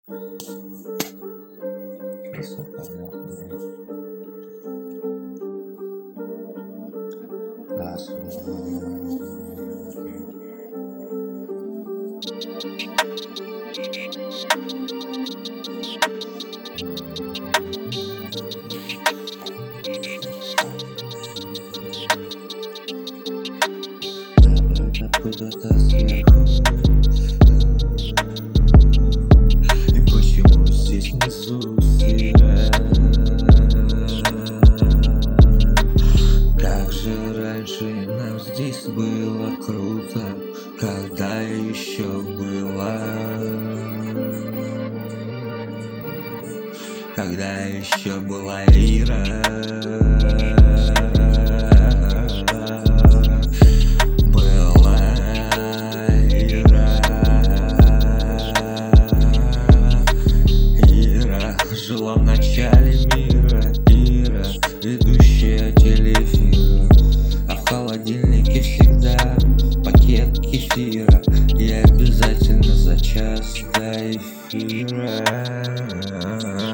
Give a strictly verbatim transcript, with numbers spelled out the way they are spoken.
Всё понятно. Откуда-то сверху. И почему здесь внизу сыро? Как же раньше нам здесь было круто, когда еще было, когда еще была Ира. Жила в начале мира Ира, ведущая телеэфира, а в холодильнике всегда пакет кефира. И обязательно за час до эфира